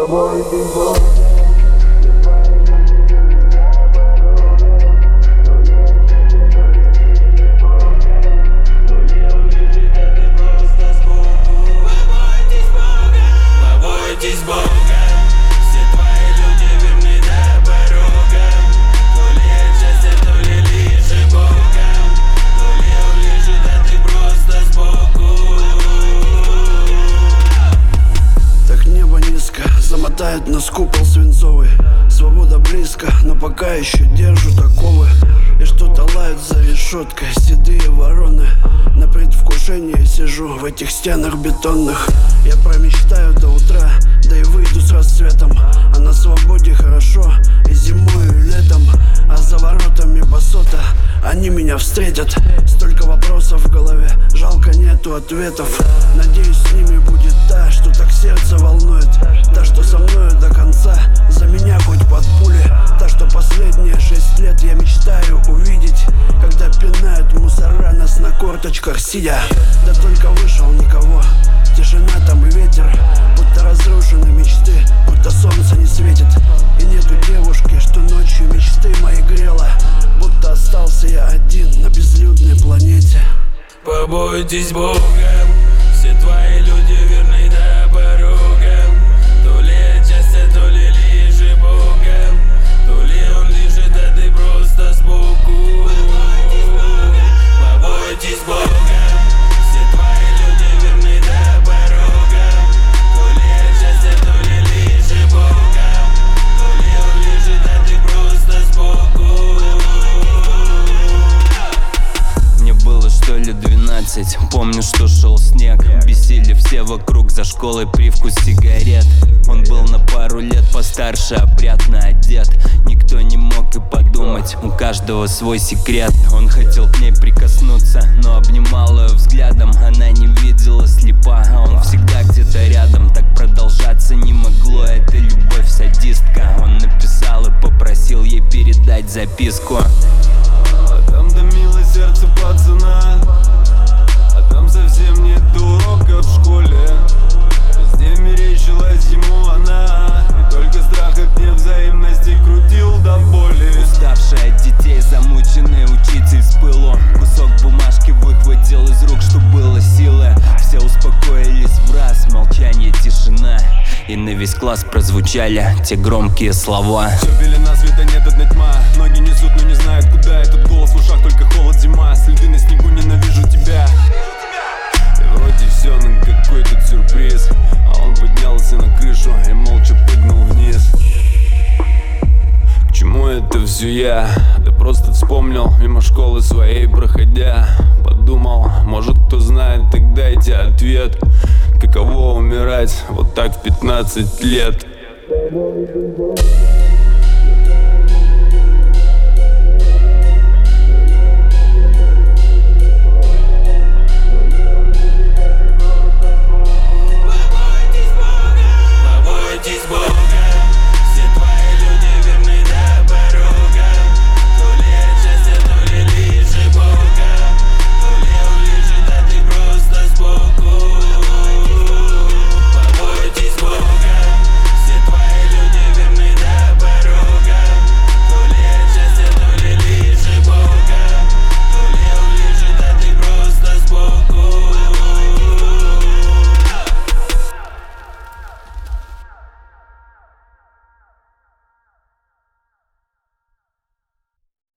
Побойтесь Бога. Побойтесь Бога, все твои люди верны дорогам. То ли от счастья, то ли лишь Богом. То ли он лежит, а ты просто сбоку. Так небо низко, замотает нас купол свинцовый. Свобода близко, но пока еще держу оковы. И что-то лают за решеткой седые вороны. На предвкушении сижу в этих стенах бетонных. Я промечтаю до утра, да и выйду с рассветом. А на свободе хорошо и зимой, и летом. А за воротами басота они меня встретят. Столько вопросов в голове, жалко нету ответов. Надеюсь, с ними будет та, что так сердце волнует. Та, что со мною до конца, за меня хоть под пули. Та, что последние 6 лет я мечтаю увидеть. Когда пинают мусора нас на корточках сидя. Да только вышел никого, тишина там и ветер. Будто разрушены мечты, будто солнце не светит. И нету девушки, что ночью мечты мои грела. Будто остался я один на безлюдной планете. Побойтесь Бога, все твои люди верны дорогам. То ли от счастья, то ли лишь Богом. То ли он лежит, а ты просто сбоку. Побойтесь Бога, все твои люди верны дорогам. То ли от счастья, то ли лишь Богом. То ли он лежит, а ты просто сбоку. Мне было что ли 12, помню, что шел снег. Бесили все вокруг, за школой привкус сигарет. Он был на пару лет постарше, опрятно одет. Никто не мог и подумать, у каждого свой секрет. Он хотел к ней прикоснуться, но обнимал ее взглядом. Она не видела, слепа, а он всегда где-то рядом. Так продолжаться не могло, это любовь садистка. Он написал и попросил ей передать записку. А там томило сердце пацана, а там совсем нет урока в школе. Везде мерещилась ему она, и только страх от невзаимности крутил до боли. Уставший от детей, замученный учитель с пылу. Кусок бумажки выхватил из рук, что было силы. Все успокоились в раз, молчание, тишина. И на весь класс прозвучали те громкие слова. Все белена, света нет, одна тьма. Ноги несут, но не знают куда. Этот голос в ушах, только холод, зима. Следы на снегу, ненавижу тебя. И вроде все, но какой тут сюрприз. А он поднялся на крышу и молча прыгнул вниз. К чему это все я? Да просто вспомнил, мимо школы своей проходя. Подумал, может кто знает, так дайте ответ. Каково умирать вот так в 15 лет? Побойтесь Бога.